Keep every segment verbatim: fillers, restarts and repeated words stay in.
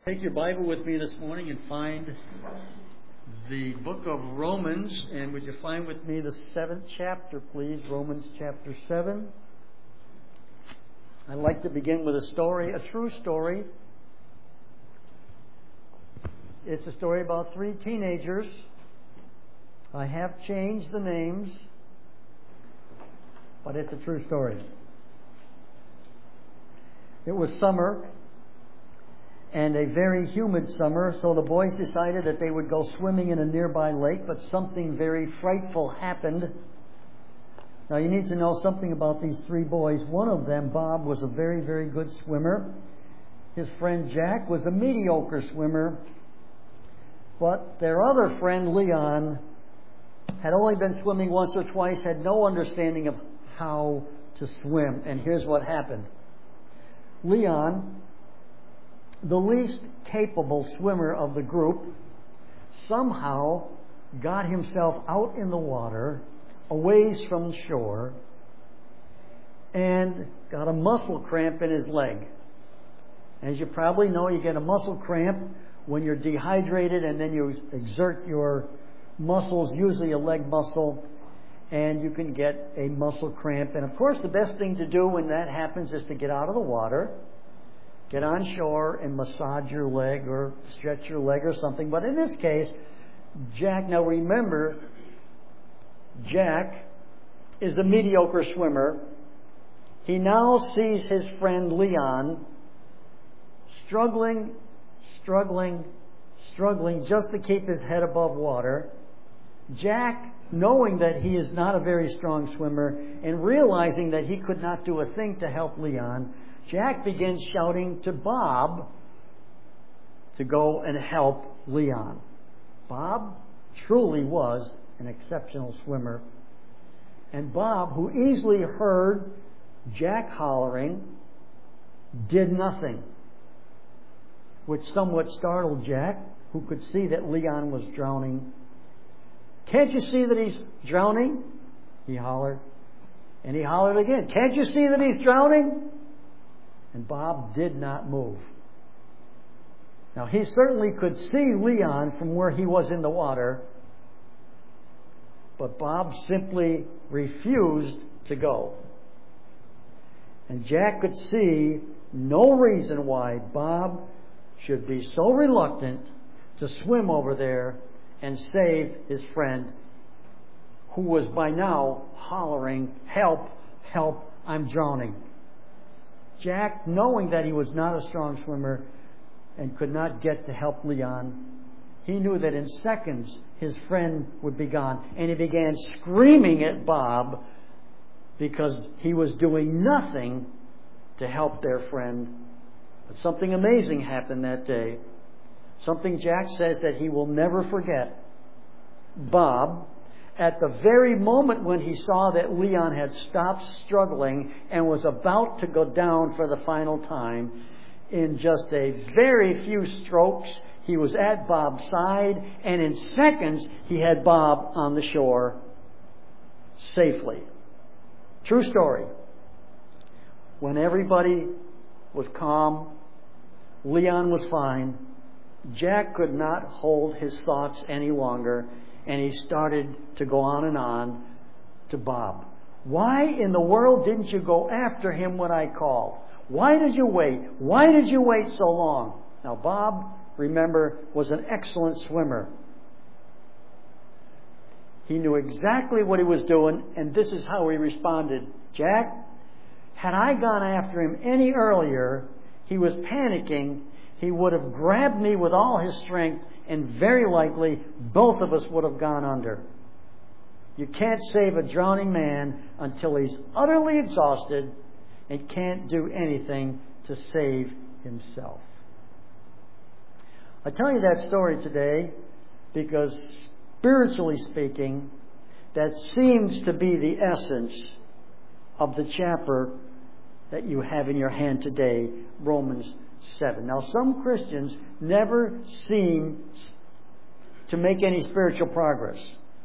Take your Bible with me this morning and find the book of Romans. And would you find with me the seventh chapter, please? Romans chapter seven. I'd like to begin with a story, a true story. It's a story about three teenagers. I have changed the names, but it's a true story. It was summer, and a very humid summer, so the boys decided that they would go swimming in a nearby lake, but something very frightful happened. Now you need to know something about these three boys. One of them, Bob, was a very, very good swimmer. His friend Jack was a mediocre swimmer. But their other friend, Leon, had only been swimming once or twice, had no understanding of how to swim. And here's what happened. Leon, the least capable swimmer of the group, somehow got himself out in the water, a ways from the shore, and got a muscle cramp in his leg. As you probably know, you get a muscle cramp when you're dehydrated and then you exert your muscles, usually a leg muscle, and you can get a muscle cramp. And of course, the best thing to do when that happens is to get out of the water, get on shore and massage your leg or stretch your leg or something. But in this case, Jack, now remember, Jack is a mediocre swimmer. He now sees his friend Leon struggling, struggling, struggling just to keep his head above water. Jack, knowing that he is not a very strong swimmer and realizing that he could not do a thing to help Leon, Jack begins shouting to Bob to go and help Leon. Bob truly was an exceptional swimmer. And Bob, who easily heard Jack hollering, did nothing, which somewhat startled Jack, who could see that Leon was drowning. "Can't you see that he's drowning?" he hollered. And he hollered again, "Can't you see that he's drowning?" And Bob did not move. Now, he certainly could see Leon from where he was in the water, but Bob simply refused to go. And Jack could see no reason why Bob should be so reluctant to swim over there and save his friend, who was by now hollering, "Help, help, I'm drowning." Jack, knowing that he was not a strong swimmer and could not get to help Leon, he knew that in seconds his friend would be gone. And he began screaming at Bob because he was doing nothing to help their friend. But something amazing happened that day. Something Jack says that he will never forget. Bob, at the very moment when he saw that Leon had stopped struggling and was about to go down for the final time, in just a very few strokes, he was at Bob's side, and in seconds, he had Bob on the shore safely. True story. When everybody was calm, Leon was fine, Jack could not hold his thoughts any longer, and he started to go on and on to Bob. "Why in the world didn't you go after him when I called? Why did you wait? Why did you wait so long?" Now, Bob, remember, was an excellent swimmer. He knew exactly what he was doing, and this is how he responded. "Jack, had I gone after him any earlier, he was panicking. He would have grabbed me with all his strength, and very likely both of us would have gone under. You can't save a drowning man until he's utterly exhausted and can't do anything to save himself." I tell you that story today because, spiritually speaking, that seems to be the essence of the chapter that you have in your hand today, Romans seven. Now, some Christians never seem to make any spiritual progress.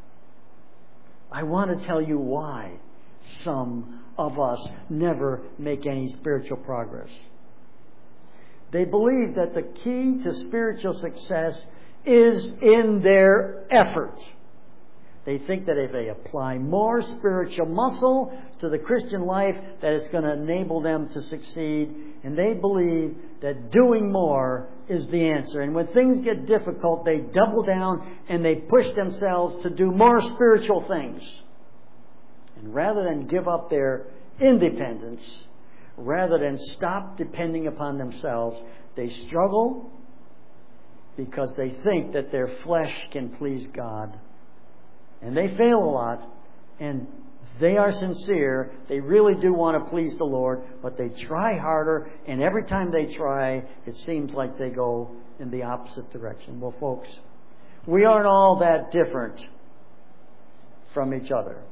I want to tell you why some of us never make any spiritual progress. They believe that the key to spiritual success is in their effort. They think that if they apply more spiritual muscle to the Christian life, that it's going to enable them to succeed. And they believe that doing more is the answer. And when things get difficult, they double down and they push themselves to do more spiritual things. And rather than give up their independence, rather than stop depending upon themselves, they struggle because they think that their flesh can please God. And they fail a lot, and they are sincere. They really do want to please the Lord, but they try harder, and every time they try, it seems like they go in the opposite direction. Well, folks, we aren't all that different from each other.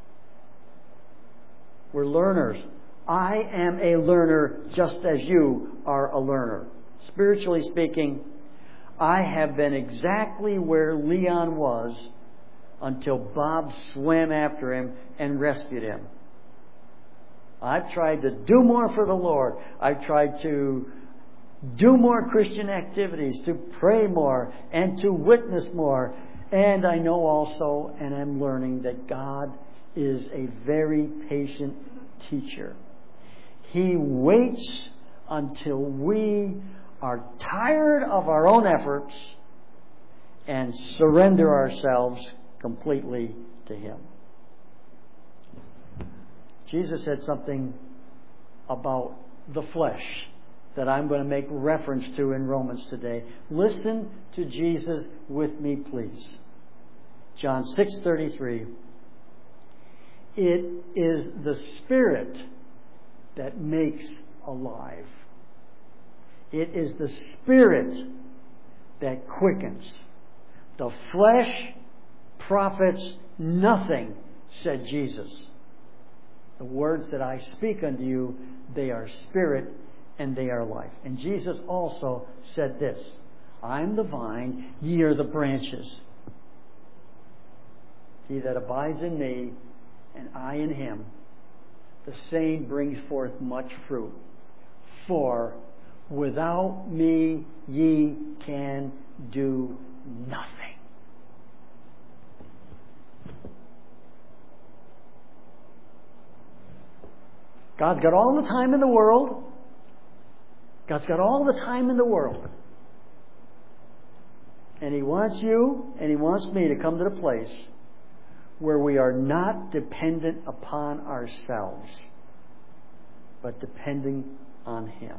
We're learners. I am a learner just as you are a learner. Spiritually speaking, I have been exactly where Leon was until Bob swam after him and rescued him. I've tried to do more for the Lord. I've tried to do more Christian activities, to pray more, and to witness more. And I know also, and I'm learning, that God is a very patient teacher. He waits until we are tired of our own efforts and surrender ourselves completely to Him. Jesus said something about the flesh that I'm going to make reference to in Romans today. Listen to Jesus with me, please. John six thirty-three. It is the Spirit that makes alive. It is the Spirit that quickens. The flesh profits nothing, said Jesus. The words that I speak unto you, they are spirit and they are life. And Jesus also said this, I am the vine, ye are the branches. He that abides in me, and I in him, the same brings forth much fruit. For without me ye can do nothing. God's got all the time in the world. God's got all the time in the world. And He wants you and He wants me to come to the place where we are not dependent upon ourselves, but depending on Him.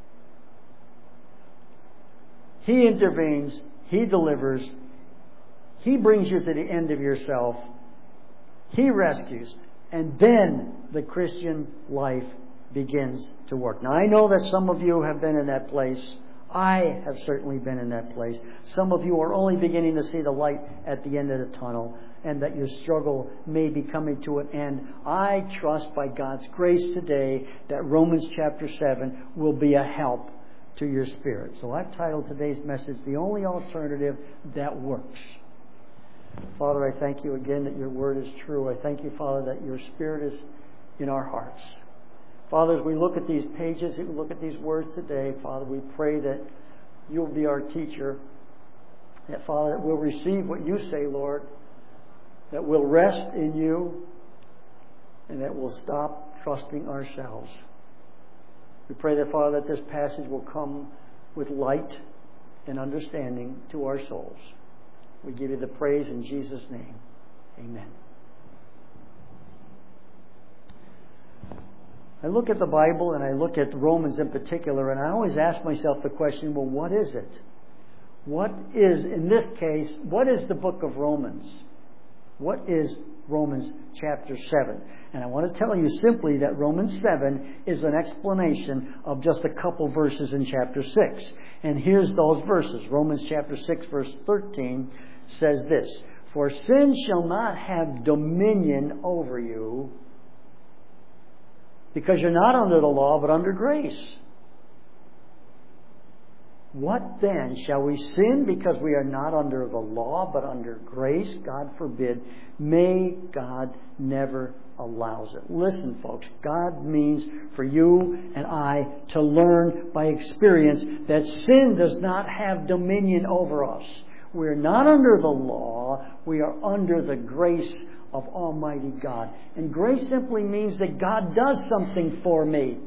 He intervenes. He delivers. He brings you to the end of yourself. He rescues. And then the Christian life begins to work. Now, I know that some of you have been in that place. I have certainly been in that place. Some of you are only beginning to see the light at the end of the tunnel, and that your struggle may be coming to an end. I trust by God's grace today that Romans chapter seven will be a help to your spirit. So I've titled today's message, The Only Alternative That Works. Father, I thank you again that your word is true. I thank you, Father, that your Spirit is in our hearts. Father, as we look at these pages, as we look at these words today, Father, we pray that you'll be our teacher. That, Father, that we'll receive what you say, Lord. That we'll rest in you. And that we'll stop trusting ourselves. We pray that, Father, that this passage will come with light and understanding to our souls. We give you the praise in Jesus' name. Amen. I look at the Bible and I look at Romans in particular, and I always ask myself the question, well, what is it? What is, in this case, what is the book of Romans? What is Romans chapter seven? And I want to tell you simply that Romans seven is an explanation of just a couple verses in chapter six. And here's those verses. Romans chapter six verse thirteen says this, For sin shall not have dominion over you, because you're not under the law but under grace. What then? Shall we sin because we are not under the law but under grace? God forbid. May God never allows it. Listen, folks, God means for you and I to learn by experience that sin does not have dominion over us. We're not under the law. We are under the grace of Almighty God. And grace simply means that God does something for me.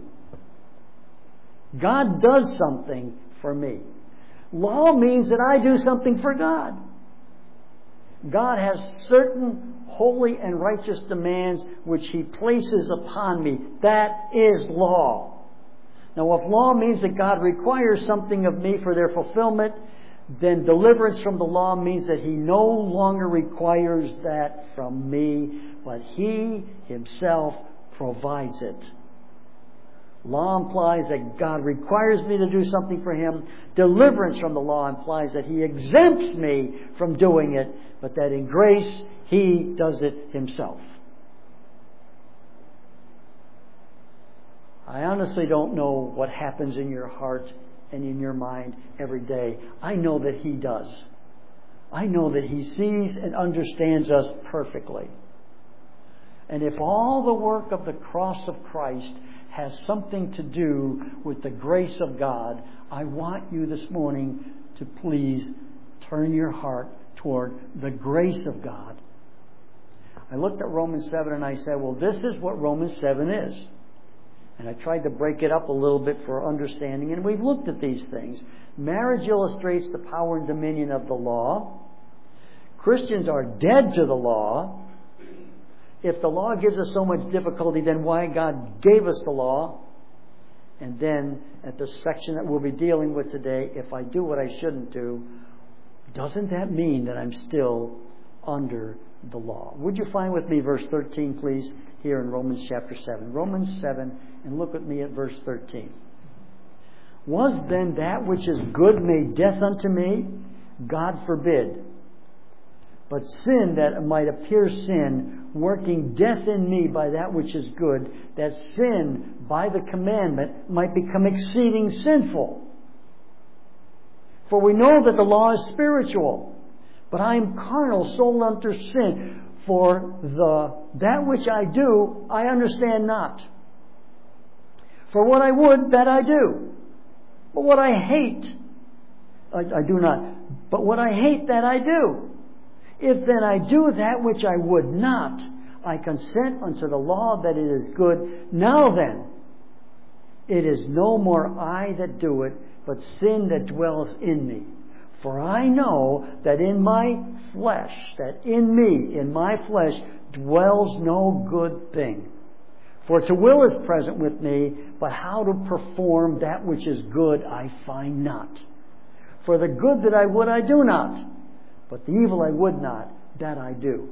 God does something for me. Law means that I do something for God. God has certain holy and righteous demands which He places upon me. That is law. Now, if law means that God requires something of me for their fulfillment, then deliverance from the law means that He no longer requires that from me, but He Himself provides it. Law implies that God requires me to do something for Him. Deliverance from the law implies that He exempts me from doing it, but that in grace He does it Himself. I honestly don't know what happens in your heart and in your mind every day. I know that He does. I know that He sees and understands us perfectly. And if all the work of the cross of Christ has something to do with the grace of God, I want you this morning to please turn your heart toward the grace of God. I looked at Romans seven and I said, well, this is what Romans seven is. And I tried to break it up a little bit for understanding, and we've looked at these things. Marriage illustrates the power and dominion of the law. Christians are dead to the law. If the law gives us so much difficulty, then why God gave us the law? And then at the section that we'll be dealing with today, if I do what I shouldn't do, doesn't that mean that I'm still under the law? Would you find with me verse thirteen, please, here in Romans chapter seven. Romans seven, and look with me at verse thirteen. Was then that which is good made death unto me? God forbid. But sin, that it might appear sin, working death in me by that which is good, that sin by the commandment might become exceeding sinful. For we know that the law is spiritual, but I am carnal, sold under sin. For the that which I do, I understand not. For what I would, that I do. But what I hate, I, I do not. But what I hate, that I do. If then I do that which I would not, I consent unto the law that it is good. Now then, it is no more I that do it, but sin that dwells in me. For I know that in my flesh, that in me, in my flesh, dwells no good thing. For to will is present with me, but how to perform that which is good I find not. For the good that I would I do not, but the evil I would not, that I do.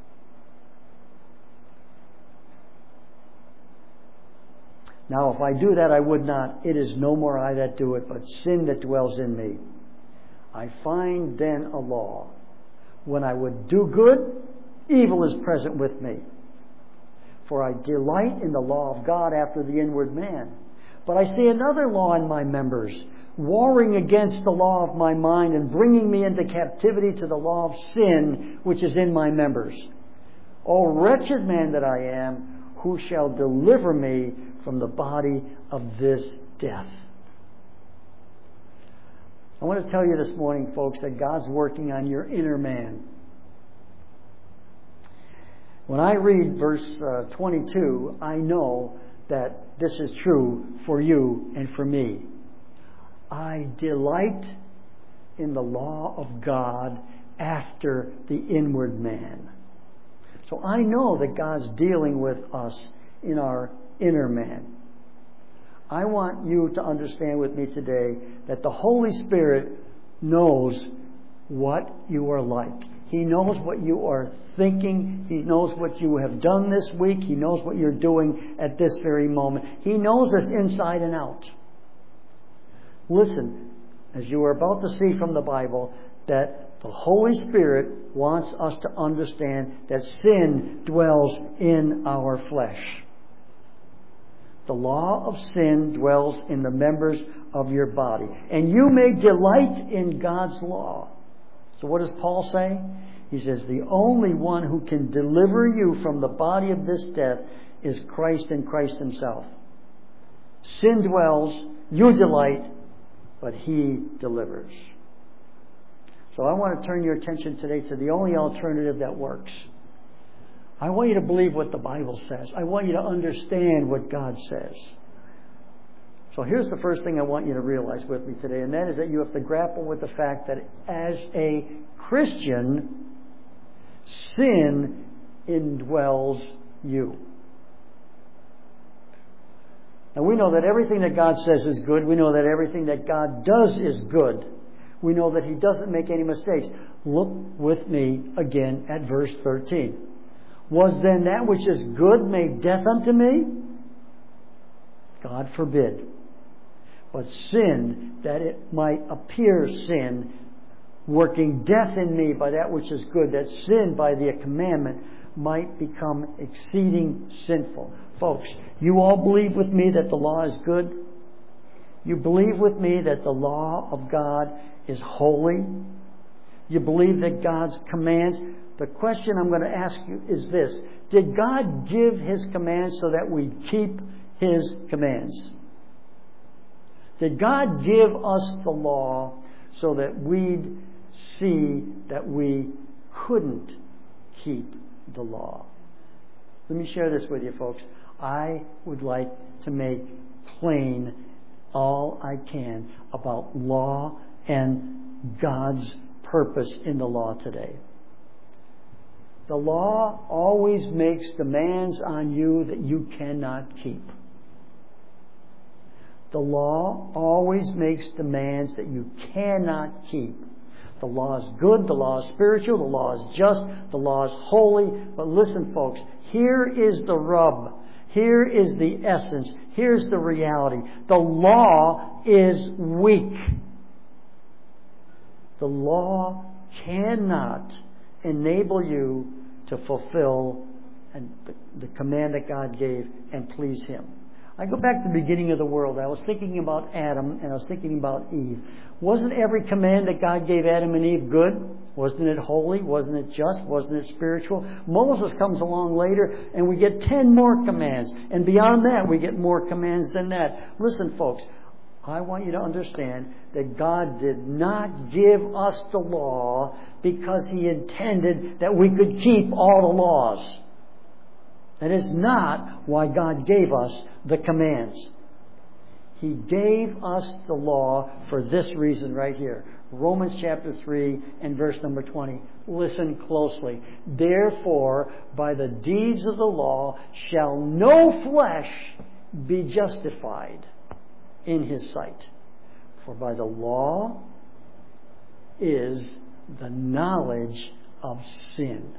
Now if I do that I would not, it is no more I that do it, but sin that dwells in me. I find then a law. When I would do good, evil is present with me. For I delight in the law of God after the inward man. But I see another law in my members, warring against the law of my mind and bringing me into captivity to the law of sin which is in my members. O wretched man that I am, who shall deliver me from the body of this death? I want to tell you this morning, folks, that God's working on your inner man. When I read verse uh, twenty-two, I know that this is true for you and for me. I delight in the law of God after the inward man. So I know that God's dealing with us in our inner man. I want you to understand with me today that the Holy Spirit knows what you are like. He knows what you are thinking. He knows what you have done this week. He knows what you're doing at this very moment. He knows us inside and out. Listen, as you are about to see from the Bible, that the Holy Spirit wants us to understand that sin dwells in our flesh. The law of sin dwells in the members of your body. And you may delight in God's law. So what does Paul say? He says, the only one who can deliver you from the body of this death is Christ and Christ Himself. Sin dwells, you delight, but He delivers. So I want to turn your attention today to the only alternative that works. I want you to believe what the Bible says. I want you to understand what God says. So here's the first thing I want you to realize with me today, and that is that you have to grapple with the fact that as a Christian, sin indwells you. Now we know that everything that God says is good. We know that everything that God does is good. We know that He doesn't make any mistakes. Look with me again at verse thirteen. Was then that which is good made death unto me? God forbid. But sin, that it might appear sin, working death in me by that which is good, that sin by the commandment might become exceeding sinful. Folks, you all believe with me that the law is good? You believe with me that the law of God is holy? You believe that God's commands... The question I'm going to ask you is this. Did God give His commands so that we keep His commands? Did God give us the law so that we'd see that we couldn't keep the law? Let me share this with you, folks. I would like to make plain all I can about law and God's purpose in the law today. The law always makes demands on you that you cannot keep. The law always makes demands that you cannot keep. The law is good, the law is spiritual, the law is just, the law is holy. But listen, folks, here is the rub. Here is the essence. Here's the reality. The law is weak. The law cannot enable you to fulfill and the, the command that God gave and please Him. I go back to the beginning of the world. I was thinking about Adam and I was thinking about Eve. Wasn't every command that God gave Adam and Eve good? Wasn't it holy? Wasn't it just? Wasn't it spiritual? Moses comes along later and we get ten more commands. And beyond that, we get more commands than that. Listen, folks. I want you to understand that God did not give us the law because He intended that we could keep all the laws. That is not why God gave us the commands. He gave us the law for this reason right here. Romans chapter three and verse number twenty. Listen closely. Therefore, by the deeds of the law shall no flesh be justified in His sight. For by the law is the knowledge of sin.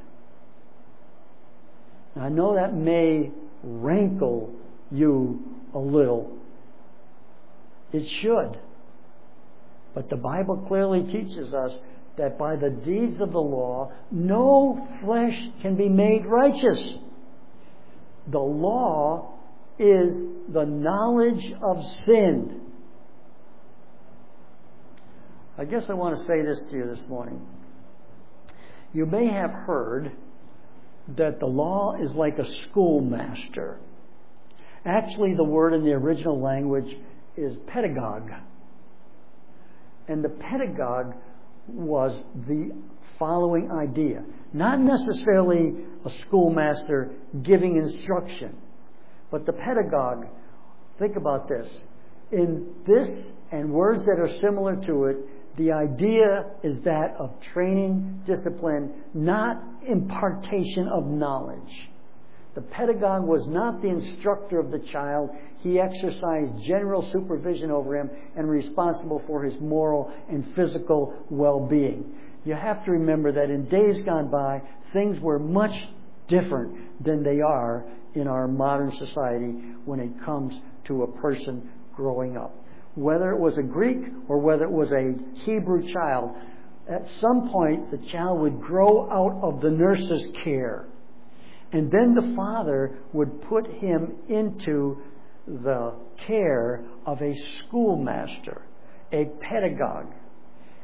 Now, I know that may rankle you a little. It should. But the Bible clearly teaches us that by the deeds of the law, no flesh can be made righteous. The law is the knowledge of sin. I guess I want to say this to you this morning. You may have heard that the law is like a schoolmaster. Actually, the word in the original language is pedagogue. And the pedagogue was the following idea. Not necessarily a schoolmaster giving instruction, but the pedagogue, think about this. In this and words that are similar to it, the idea is that of training, discipline, not impartation of knowledge. The pedagogue was not the instructor of the child. He exercised general supervision over him and responsible for his moral and physical well-being. You have to remember that in days gone by, things were much different than they are in our modern society when it comes to a person growing up. Whether it was a Greek or whether it was a Hebrew child, at some point the child would grow out of the nurse's care. And then the father would put him into the care of a schoolmaster, a pedagogue.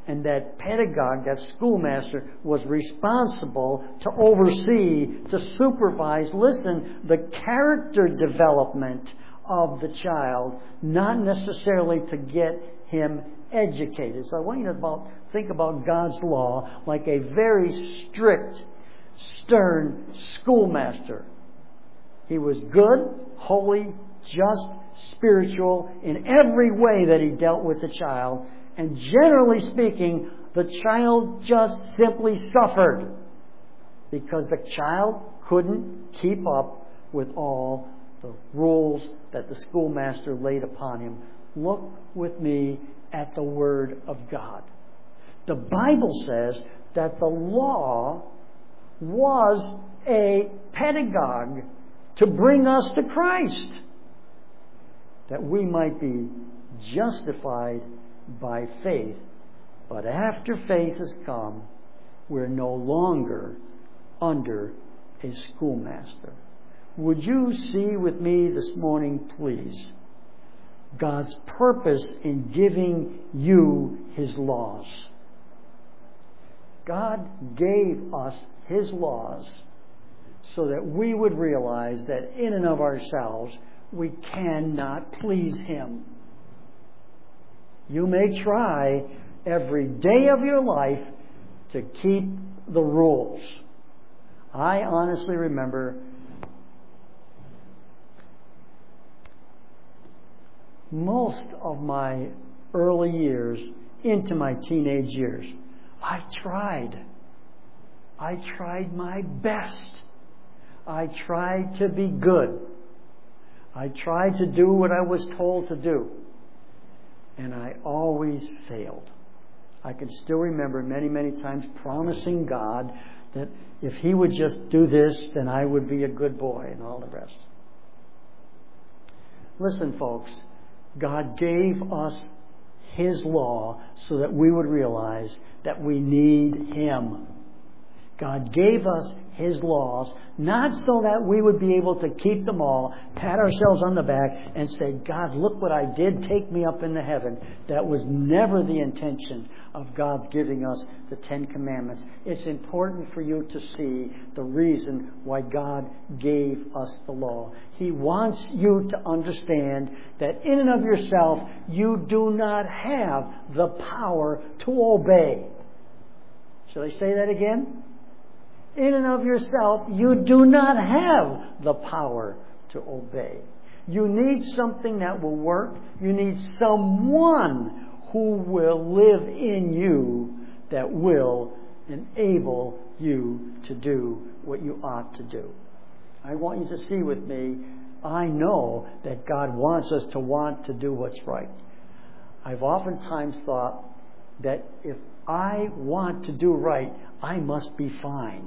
And that pedagogue, that schoolmaster, was responsible to oversee, to supervise, listen, the character development of the child, not necessarily to get him educated. So I want you to about, think about God's law like a very strict, stern schoolmaster. He was good, holy, just, spiritual in every way that he dealt with the child. And generally speaking, the child just simply suffered because the child couldn't keep up with all the rules that the schoolmaster laid upon him. Look with me at the Word of God. The Bible says that the law was a pedagogue to bring us to Christ, that we might be justified by faith. But after faith has come, we're no longer under a schoolmaster. Would you see with me this morning, please, God's purpose in giving you His laws? God gave us His laws so that we would realize that in and of ourselves we cannot please Him. You may try every day of your life to keep the rules. I honestly remember most of my early years into my teenage years, I tried. I tried my best. I tried to be good. I tried to do what I was told to do. And I always failed. I can still remember many, many times promising God that if He would just do this, then I would be a good boy and all the rest. Listen, folks, God gave us His law so that we would realize that we need Him. God gave us His laws not so that we would be able to keep them all, pat ourselves on the back and say, God, look what I did, take me up into heaven. That was never the intention of God's giving us the Ten Commandments. It's important for you to see the reason why God gave us the law. He wants you to understand that in and of yourself, you do not have the power to obey. Shall I say that again? In and of yourself, you do not have the power to obey. You need something that will work. You need someone who will live in you that will enable you to do what you ought to do. I want you to see with me, I know that God wants us to want to do what's right. I've oftentimes thought that if I want to do right, I must be fine.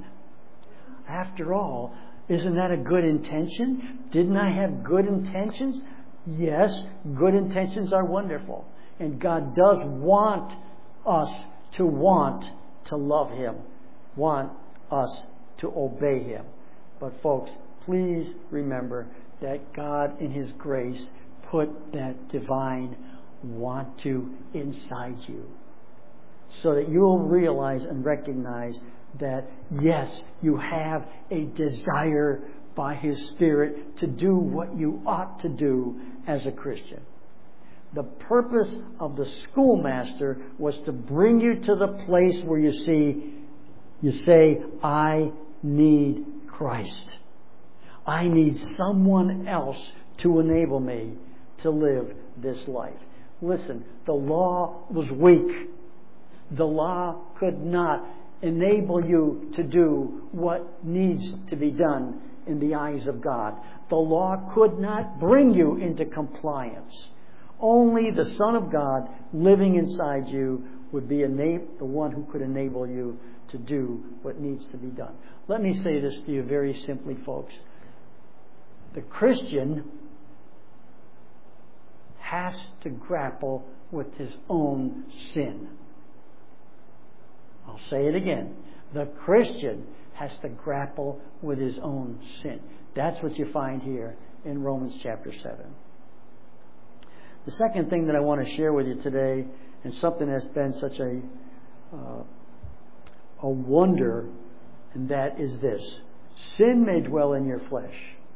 After all, isn't that a good intention? Didn't I have good intentions? Yes, good intentions are wonderful. And God does want us to want to love Him, want us to obey Him. But folks, please remember that God in His grace put that divine want to inside you, so that you'll realize and recognize that, yes, you have a desire by His Spirit to do what you ought to do as a Christian. The purpose of the schoolmaster was to bring you to the place where you see, you say, I need Christ. I need someone else to enable me to live this life. Listen, the law was weak. The law could not enable you to do what needs to be done in the eyes of God. The law could not bring you into compliance. Only the Son of God living inside you would be the one who could enable you to do what needs to be done. Let me say this to you very simply, folks. The Christian has to grapple with his own sin. I'll say it again. The Christian has to grapple with his own sin. That's what you find here in Romans chapter seven. The second thing that I want to share with you today, and something that's been such a uh, a wonder, and that is this: sin may dwell in your flesh,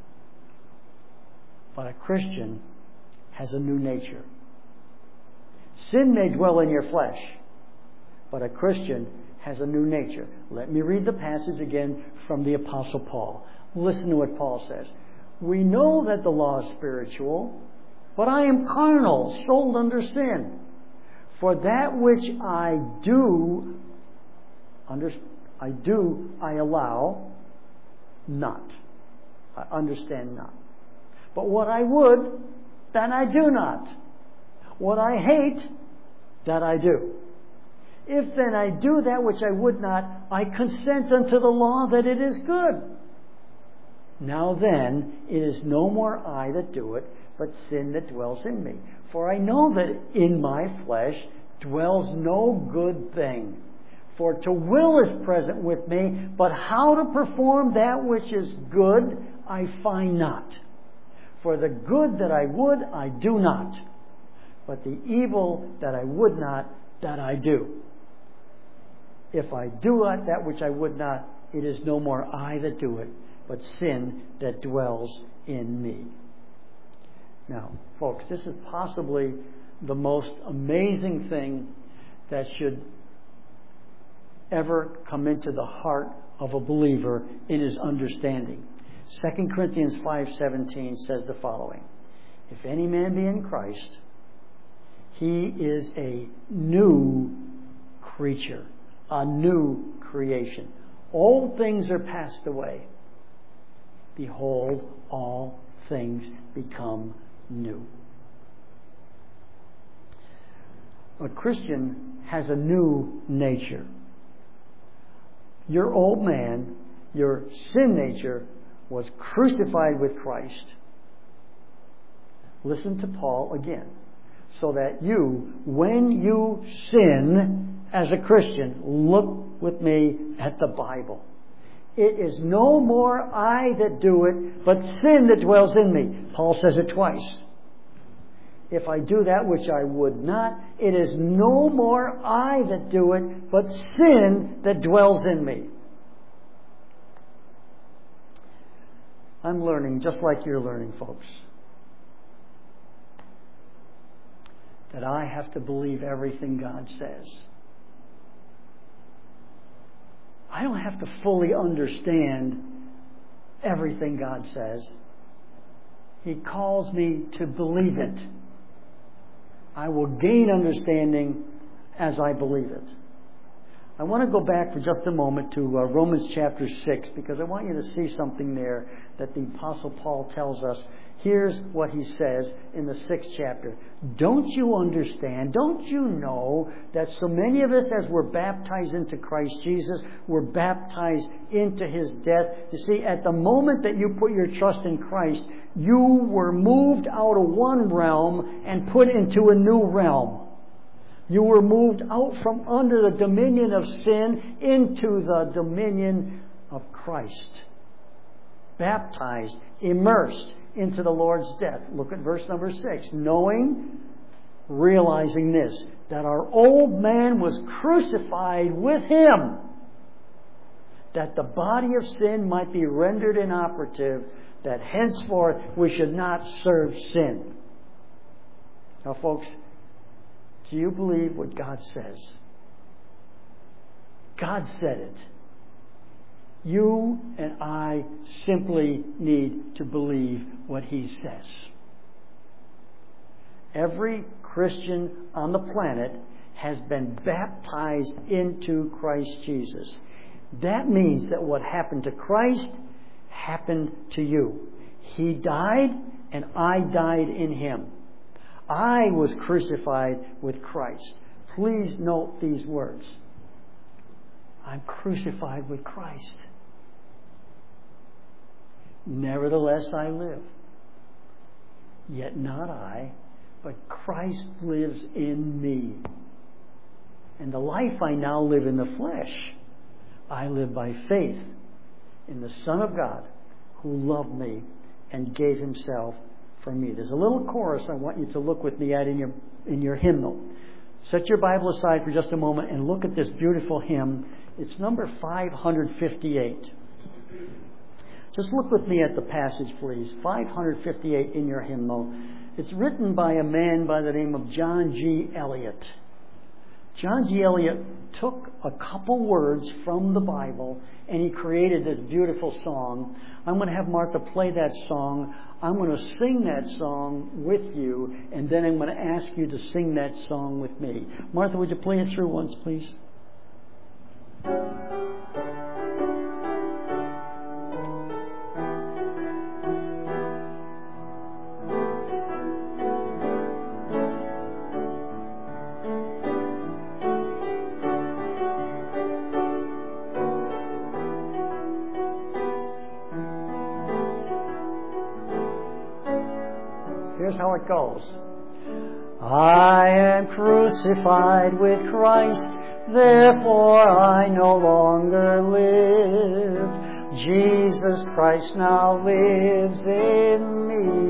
but a Christian has a new nature. Sin may dwell in your flesh, but a Christian has a new nature. Let me read the passage again from the Apostle Paul. Listen to what Paul says. We know that the law is spiritual, but I am carnal, sold under sin. For that which I do, under, I do, I allow not. I understand not. But what I would, that I do not. What I hate, that I do. If then I do that which I would not, I consent unto the law that it is good. Now then, it is no more I that do it, but sin that dwells in me. For I know that in my flesh dwells no good thing. For to will is present with me, but how to perform that which is good, I find not. For the good that I would, I do not. But the evil that I would not, that I do. If I do that which I would not, it is no more I that do it, but sin that dwells in me. Now, folks, this is possibly the most amazing thing that should ever come into the heart of a believer in his understanding. Second Corinthians five seventeen says the following: If any man be in Christ, he is a new creature, a new creation. Old things are passed away. Behold, all things become new. A Christian has a new nature. Your old man, your sin nature, was crucified with Christ. Listen to Paul again. So that you, when you sin as a Christian, look with me at the Bible. It is no more I that do it, but sin that dwells in me. Paul says it twice. If I do that which I would not, it is no more I that do it, but sin that dwells in me. I'm learning just like you're learning, folks, that I have to believe everything God says. I don't have to fully understand everything God says. He calls me to believe it. I will gain understanding as I believe it. I want to go back for just a moment to uh, Romans chapter six, because I want you to see something there that the Apostle Paul tells us. Here's what he says in the sixth chapter. Don't you understand? Don't you know that so many of us, as we're baptized into Christ Jesus, we're baptized into His death? You see, at the moment that you put your trust in Christ, you were moved out of one realm and put into a new realm. You were moved out from under the dominion of sin into the dominion of Christ. Baptized, immersed into the Lord's death. Look at verse number six. Knowing, realizing this, that our old man was crucified with Him, that the body of sin might be rendered inoperative, that henceforth we should not serve sin. Now, folks, do you believe what God says? God said it. You and I simply need to believe what He says. Every Christian on the planet has been baptized into Christ Jesus. That means that what happened to Christ happened to you. He died and I died in Him. I was crucified with Christ. Please note these words. I'm crucified with Christ. Nevertheless I live. Yet not I, but Christ lives in me. And the life I now live in the flesh, I live by faith in the Son of God who loved me and gave Himself for me. There's a little chorus I want you to look with me at in your in your hymnal. set your Bible aside for just a moment and look at this beautiful hymn. It's number five fifty-eight. Just look with me at the passage, please. five fifty-eight in your hymnal. It's written by a man by the name of John G. Eliot. John G. Eliot took a couple words from the Bible and he created this beautiful song. I'm going to have Martha play that song. I'm going to sing that song with you, and then I'm going to ask you to sing that song with me. Martha, would you play it through once, please? Here's how it goes. I am crucified with Christ, therefore I no longer live. Jesus Christ now lives in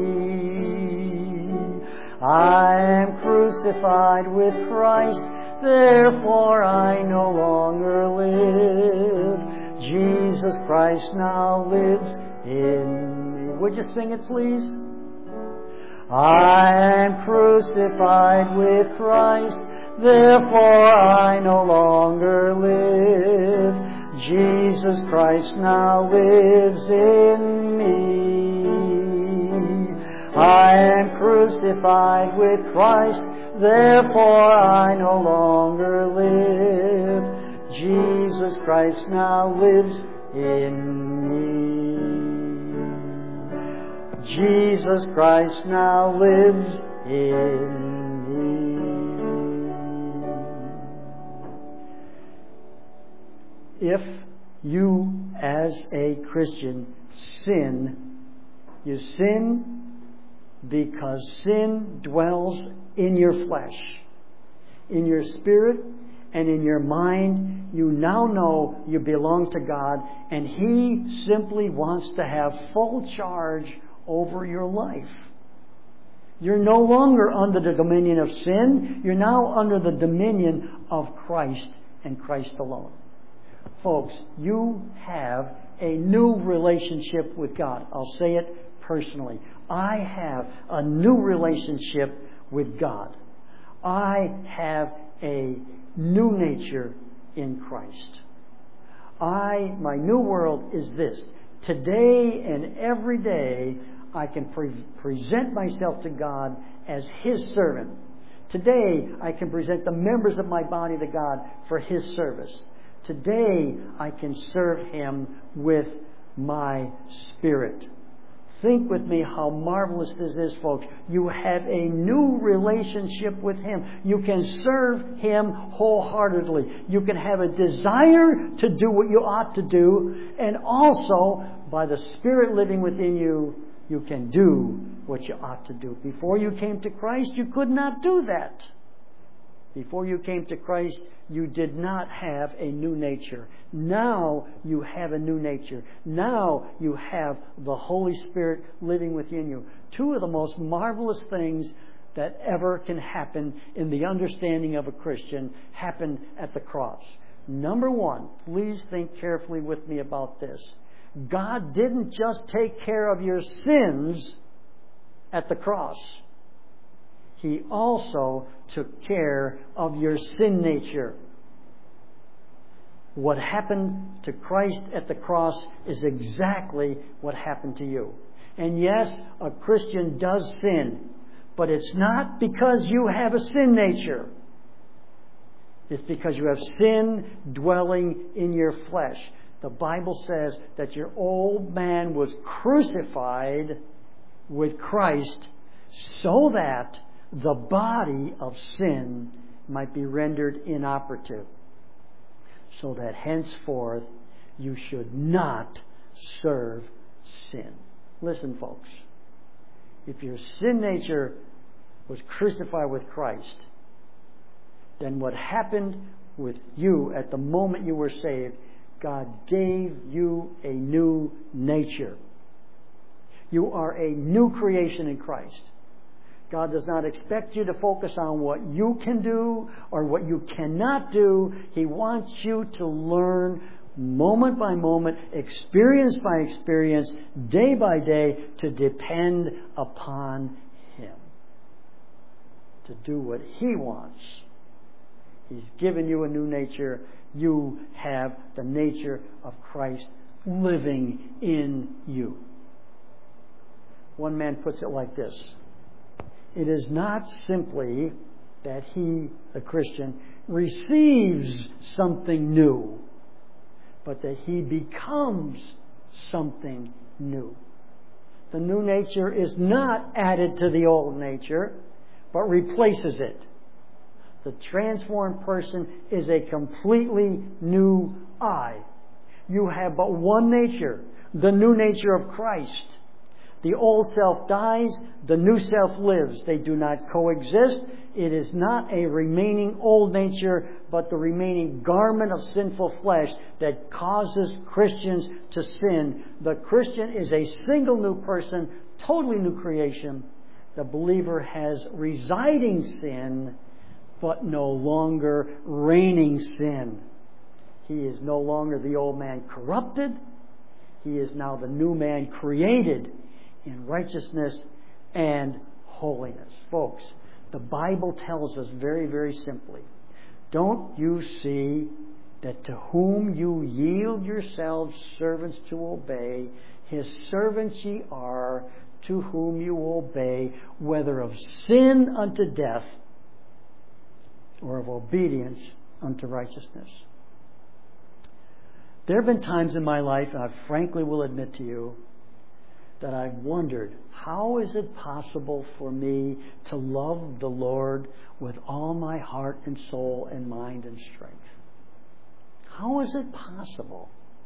me. I am crucified with Christ, therefore I no longer live. Jesus Christ now lives in me. Would you sing it, please? I am crucified with Christ, therefore I no longer live. Jesus Christ now lives in me. I am crucified with Christ, therefore I no longer live. Jesus Christ now lives in me. Jesus Christ now lives in me. If you, as a Christian, sin, you sin because sin dwells in your flesh, in your spirit, and in your mind. You now know you belong to God, and He simply wants to have full charge over your life. You're no longer under the dominion of sin. You're now under the dominion of Christ and Christ alone. Folks, you have a new relationship with God. I'll say it personally. I have a new relationship with God. I have a new nature in Christ. I, my new world is this. Today and every day, I can pre- present myself to God as His servant. Today, I can present the members of my body to God for His service. Today, I can serve Him with my spirit. Think with me how marvelous this is, folks. You have a new relationship with Him. You can serve Him wholeheartedly. You can have a desire to do what you ought to do. And also, by the Spirit living within you, you can do what you ought to do. Before you came to Christ, you could not do that. Before you came to Christ, you did not have a new nature. Now you have a new nature. Now you have the Holy Spirit living within you. Two of the most marvelous things that ever can happen in the understanding of a Christian happen at the cross. Number one, please think carefully with me about this. God didn't just take care of your sins at the cross. He also took care of your sin nature. What happened to Christ at the cross is exactly what happened to you. And yes, a Christian does sin, but it's not because you have a sin nature. It's because you have sin dwelling in your flesh. The Bible says that your old man was crucified with Christ so that the body of sin might be rendered inoperative, so that henceforth you should not serve sin. Listen, folks. If your sin nature was crucified with Christ, then what happened with you at the moment you were saved, God gave you a new nature. You are a new creation in Christ. God does not expect you to focus on what you can do or what you cannot do. He wants you to learn moment by moment, experience by experience, day by day, to depend upon Him. To do what He wants. He's given you a new nature. You have the nature of Christ living in you. One man puts it like this. It is not simply that he, the Christian, receives something new, but that he becomes something new. The new nature is not added to the old nature, but replaces it. The transformed person is a completely new I. You have but one nature, the new nature of Christ. The old self dies, the new self lives. They do not coexist. It is not a remaining old nature, but the remaining garment of sinful flesh that causes Christians to sin. The Christian is a single new person, totally new creation. The believer has residing sin, but no longer reigning sin. He is no longer the old man corrupted. He is now the new man created in righteousness and holiness. Folks, the Bible tells us very, very simply, don't you see that to whom you yield yourselves servants to obey, His servants ye are, to whom you obey, whether of sin unto death or of obedience unto righteousness. There have been times in my life, and I frankly will admit to you, that I've wondered, how is it possible for me to love the Lord with all my heart and soul and mind and strength? How is it possible?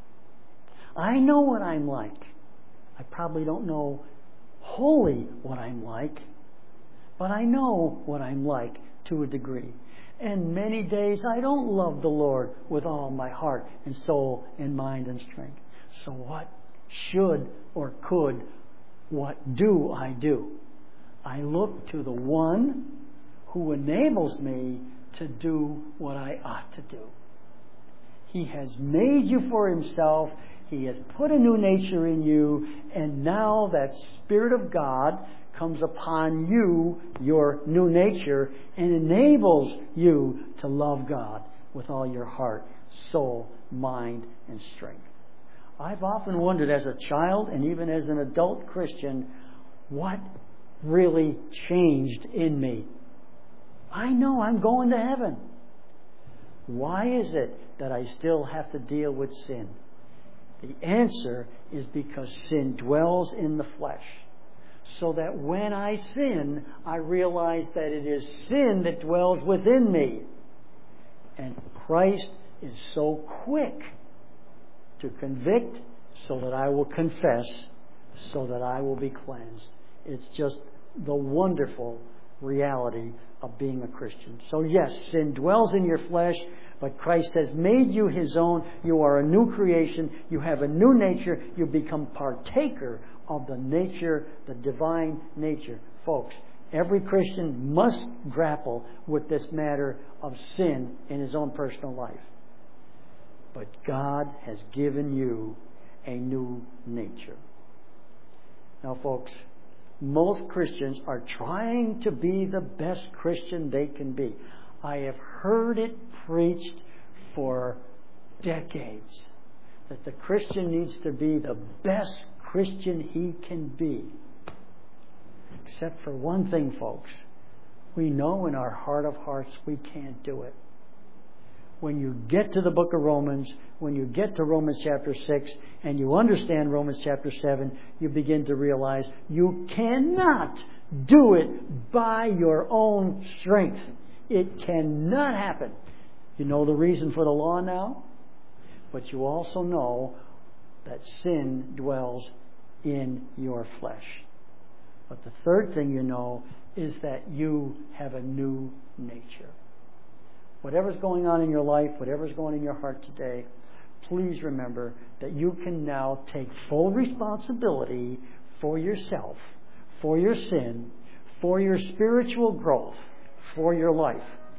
I know what I'm like. I probably don't know wholly what I'm like, but I know what I'm like to a degree. And many days I don't love the Lord with all my heart and soul and mind and strength. So what should or could, what do I do? I look to the one who enables me to do what I ought to do. He has made you for Himself. He has put a new nature in you. And now that Spirit of God comes upon you, your new nature, and enables you to love God with all your heart, soul, mind, and strength. I've often wondered as a child and even as an adult Christian, what really changed in me? I know I'm going to heaven. Why is it that I still have to deal with sin? The answer is because sin dwells in the flesh. So that when I sin, I realize that it is sin that dwells within me. And Christ is so quick to convict, so that I will confess, so that I will be cleansed. It's just the wonderful reality of being a Christian. So yes, sin dwells in your flesh, but Christ has made you His own. You are a new creation. You have a new nature. You become partaker of the nature, the divine nature. Folks, every Christian must grapple with this matter of sin in his own personal life. But God has given you a new nature. Now, folks, most Christians are trying to be the best Christian they can be. I have heard it preached for decades that the Christian needs to be the best Christian he can be. Except for one thing, folks. We know in our heart of hearts we can't do it. When you get to the book of Romans, when you get to Romans chapter six, and you understand Romans chapter seven, you begin to realize you cannot do it by your own strength. It cannot happen. You know the reason for the law now? But you also know that sin dwells in your flesh. But the third thing you know is that you have a new nature. Whatever's going on in your life, whatever's going on in your heart today, please remember that you can now take full responsibility for yourself, for your sin, for your spiritual growth, for your life.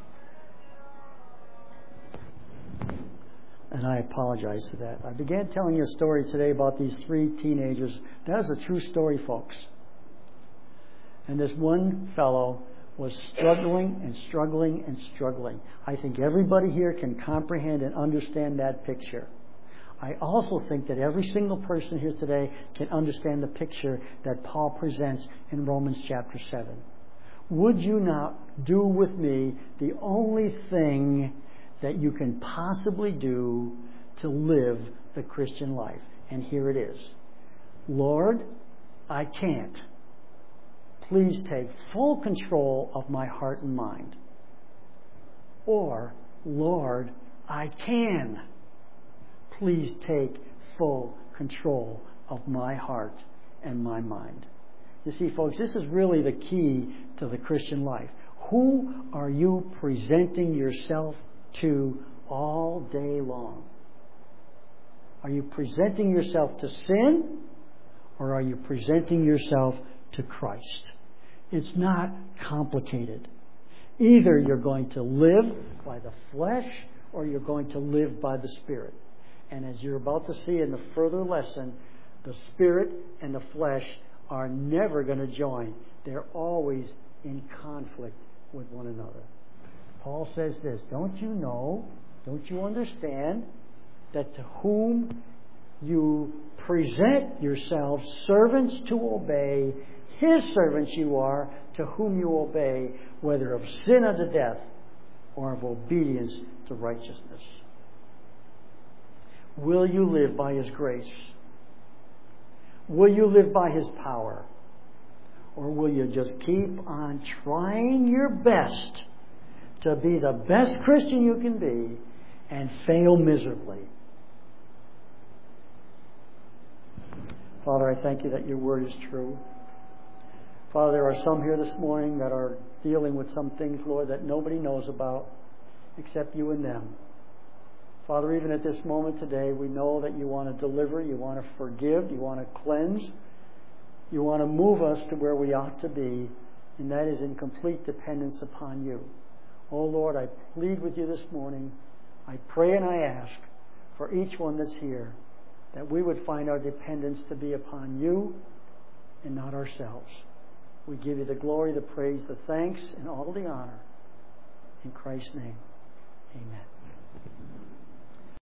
And I apologize for that. I began telling you a story today about these three teenagers. That is a true story, folks. And this one fellow was struggling and struggling and struggling. I think everybody here can comprehend and understand that picture. I also think that every single person here today can understand the picture that Paul presents in Romans chapter seven. Would you not do with me the only thing that you can possibly do to live the Christian life? And here it is. Lord, I can't. Please take full control of my heart and mind. Or, Lord, I can. Please take full control of my heart and my mind. You see, folks, this is really the key to the Christian life. Who are you presenting yourself to all day long? Are you presenting yourself to sin, or are you presenting yourself to Christ? It's not complicated. Either you're going to live by the flesh, or you're going to live by the Spirit. And as you're about to see in the further lesson, the Spirit and the flesh are never going to join. They're always in conflict with one another. Paul says this, don't you know, don't you understand that to whom you present yourselves servants to obey, His servants you are, to whom you obey, whether of sin unto death or of obedience to righteousness. Will you live by His grace? Will you live by His power? Or will you just keep on trying your best to be the best Christian you can be and fail miserably? Father, I thank You that Your word is true. Father, there are some here this morning that are dealing with some things, Lord, that nobody knows about except You and them. Father, even at this moment today, we know that You want to deliver, You want to forgive, You want to cleanse, You want to move us to where we ought to be, and that is in complete dependence upon You. Oh Lord, I plead with You this morning. I pray and I ask for each one that's here that we would find our dependence to be upon You and not ourselves. We give You the glory, the praise, the thanks, and all the honor. In Christ's name, amen.